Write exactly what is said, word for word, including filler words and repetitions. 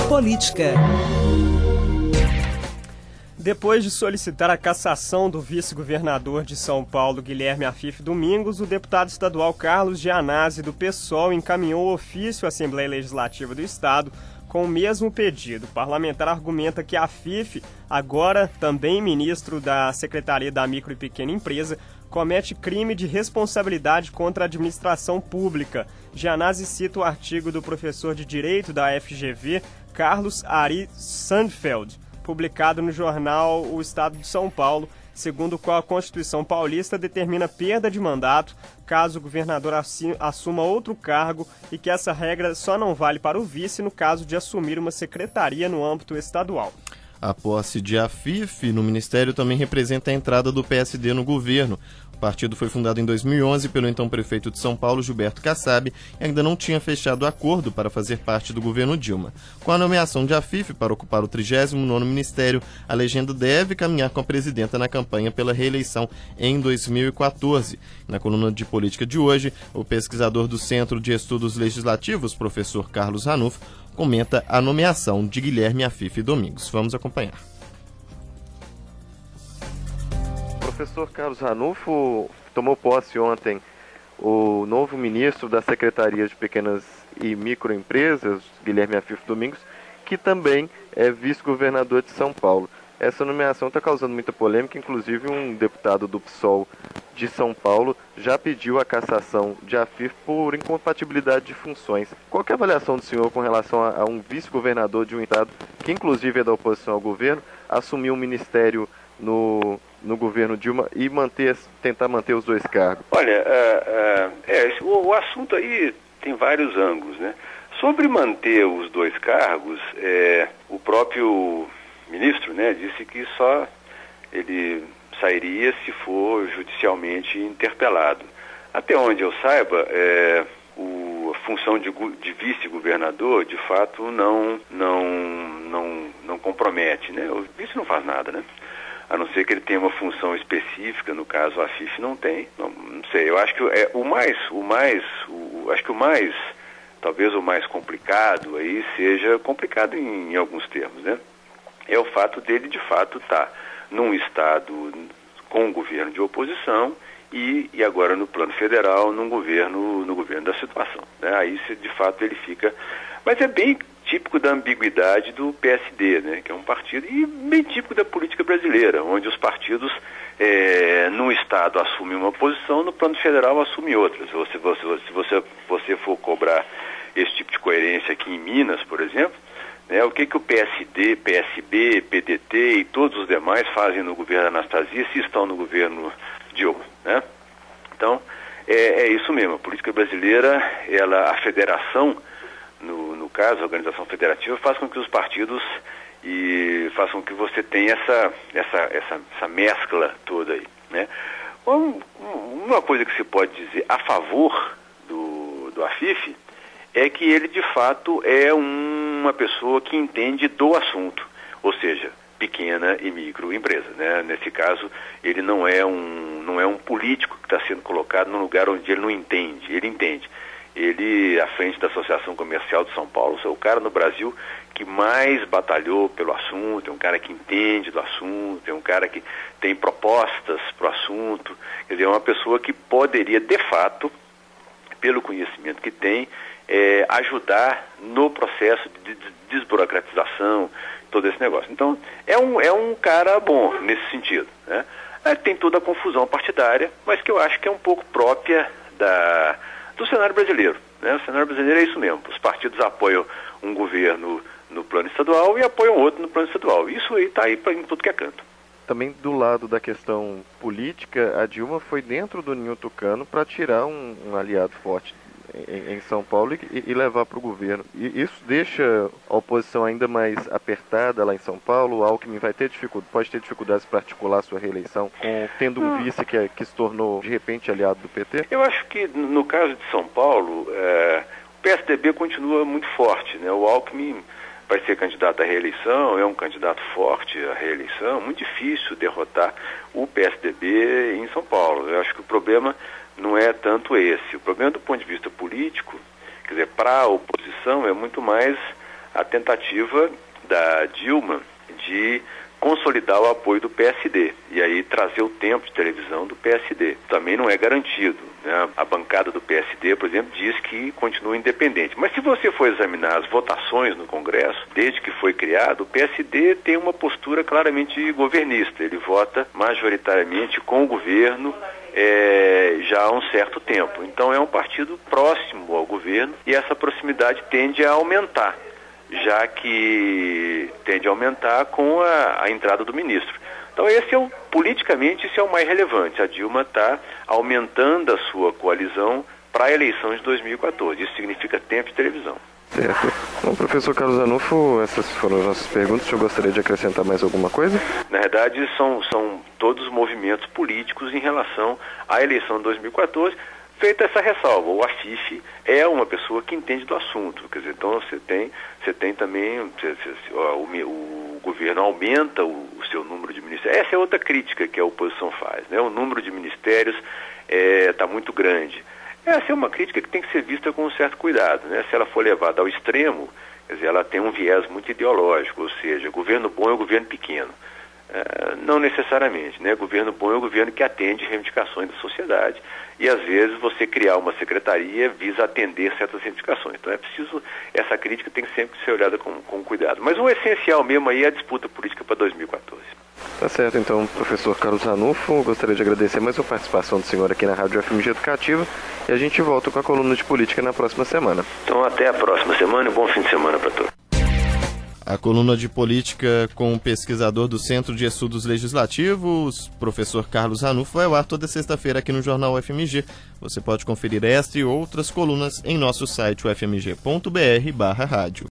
Política. Depois de solicitar a cassação do vice-governador de São Paulo, Guilherme Afif Domingos, o deputado estadual Carlos Gianazzi, do PSOL, encaminhou ofício à Assembleia Legislativa do Estado com o mesmo pedido. O parlamentar argumenta que Afif, agora também ministro da Secretaria da Micro e Pequena Empresa, comete crime de responsabilidade contra a administração pública. Gianazzi cita o artigo do professor de Direito da F G V, Carlos Ari Sandfeld, publicado no jornal O Estado de São Paulo, segundo o qual a Constituição Paulista determina perda de mandato caso o governador assuma outro cargo e que essa regra só não vale para o vice no caso de assumir uma secretaria no âmbito estadual. A posse de Afif no Ministério também representa a entrada do P S D no governo. O partido foi fundado em dois mil e onze pelo então prefeito de São Paulo, Gilberto Kassab, e ainda não tinha fechado acordo para fazer parte do governo Dilma. Com a nomeação de Afif para ocupar o trigésimo nono Ministério, a legenda deve caminhar com a presidenta na campanha pela reeleição em dois mil e quatorze. Na coluna de política de hoje, o pesquisador do Centro de Estudos Legislativos, professor Carlos Ranulfo, comenta a nomeação de Guilherme Afif Domingos. Vamos acompanhar. O professor Carlos Ranulfo tomou posse ontem o novo ministro da Secretaria de Pequenas e Microempresas, Guilherme Afif Domingos, que também é vice-governador de São Paulo. Essa nomeação está causando muita polêmica, inclusive um deputado do PSOL de São Paulo já pediu a cassação de Afif por incompatibilidade de funções. Qual que é a avaliação do senhor com relação a, a um vice-governador de um estado, que inclusive é da oposição ao governo, assumir um ministério no, no governo Dilma e manter, tentar manter os dois cargos? Olha, uh, uh, é, o, o assunto aí tem vários ângulos, né? Sobre manter os dois cargos, é, o próprio ministro, né, disse que só ele sairia se for judicialmente interpelado. Até onde eu saiba, é, o, a função de, de vice-governador, de fato, não, não, não, não compromete, né? O vice não faz nada, né? A não ser que ele tenha uma função específica, no caso a Afif não tem. Não, não sei, eu acho que é o mais, o mais, o, acho que o mais, talvez o mais complicado aí seja complicado em, em alguns termos, né? É o fato dele, de fato, estar num estado com um governo de oposição e, e agora no plano federal, num governo, no governo da situação, né? Aí, se, de fato, ele fica... Mas é bem típico da ambiguidade do P S D, né? Que é um partido, e bem típico da política brasileira, onde os partidos, é, num estado, assumem uma posição, no plano federal, assumem outra. Se você, você, se você, você for cobrar esse tipo de coerência aqui em Minas, por exemplo, né, o que, que o P S D, P S B, P D T e todos os demais fazem no governo Anastasia se estão no governo Dilma, né? Então, é, é isso mesmo. A política brasileira, ela, a federação, no, no caso, a organização federativa, faz com que os partidos e façam com que você tenha essa, essa, essa, essa mescla toda aí, né? Um, uma coisa que se pode dizer a favor do, do Afif é que ele, de fato, é um, uma pessoa que entende do assunto, ou seja, pequena e microempresa, né? Nesse caso, ele não é um, não é um político que está sendo colocado num lugar onde ele não entende, ele entende. Ele, à frente da Associação Comercial de São Paulo, é o cara no Brasil que mais batalhou pelo assunto, é um cara que entende do assunto, é um cara que tem propostas para o assunto, quer dizer, é uma pessoa que poderia, de fato, pelo conhecimento que tem, É, ajudar no processo de desburocratização, todo esse negócio. Então, é um, é um cara bom nesse sentido, né? É, tem toda a confusão partidária, mas que eu acho que é um pouco própria da, do cenário brasileiro, né? O cenário brasileiro é isso mesmo. Os partidos apoiam um governo no plano estadual e apoiam outro no plano estadual. Isso aí está aí pra, em tudo que é canto. Também do lado da questão política, a Dilma foi dentro do ninho tucano para tirar um, um aliado forte Em, em São Paulo e, e levar para o governo. E isso deixa a oposição ainda mais apertada lá em São Paulo. O Alckmin vai ter dificuldade, pode ter dificuldades para articular sua reeleição, com, tendo um vice que, é, que se tornou de repente aliado do P T? Eu acho que no caso de São Paulo, é, o P S D B continua muito forte, né? O Alckmin vai ser candidato à reeleição, é um candidato forte à reeleição, muito difícil derrotar o P S D B em São Paulo. Eu acho que o problema não é tanto esse. O problema do ponto de vista político, quer dizer, para a oposição é muito mais a tentativa da Dilma de consolidar o apoio do P S D e aí trazer o tempo de televisão do P S D. Também não é garantido, né? A bancada do P S D, por exemplo, diz que continua independente. Mas se você for examinar as votações no Congresso, desde que foi criado, o P S D tem uma postura claramente governista. Ele vota majoritariamente com o governo é, já há um certo tempo. Então é um partido próximo ao governo e essa proximidade tende a aumentar, já que tende a aumentar com a, a entrada do ministro. Então esse é o, politicamente, esse é o mais relevante. A Dilma está aumentando a sua coalizão para a eleição de dois mil e quatorze. Isso significa tempo de televisão. Certo. Bom, professor Carlos Ranulfo, essas foram as nossas perguntas. O senhor gostaria de acrescentar mais alguma coisa? Na verdade, são, são todos movimentos políticos em relação à eleição de dois mil e quatorze. Feita essa ressalva, o Afif é uma pessoa que entende do assunto, quer dizer, então você tem, você tem também, você, você, ó, o, o governo aumenta o, o seu número de ministérios. Essa é outra crítica que a oposição faz, né? O número de ministérios está é, muito grande. Essa é uma crítica que tem que ser vista com um certo cuidado, né? Se ela for levada ao extremo, quer dizer, ela tem um viés muito ideológico, ou seja, governo bom é o governo pequeno. Uh, não necessariamente, né? Governo bom é o governo que atende reivindicações da sociedade e às vezes você criar uma secretaria visa atender certas reivindicações. Então é preciso, essa crítica tem que sempre ser olhada com, com cuidado. Mas o essencial mesmo aí é a disputa política para dois mil e quatorze. Tá certo, então, professor Carlos Ranulfo, gostaria de agradecer mais a participação do senhor aqui na Rádio F M G Educativa e a gente volta com a coluna de política na próxima semana. Então até a próxima semana e um bom fim de semana para todos. A coluna de política com o pesquisador do Centro de Estudos Legislativos, professor Carlos Ranulfo, vai ao ar toda sexta-feira aqui no Jornal F M G. Você pode conferir esta e outras colunas em nosso site u f m g ponto b r barra rádio.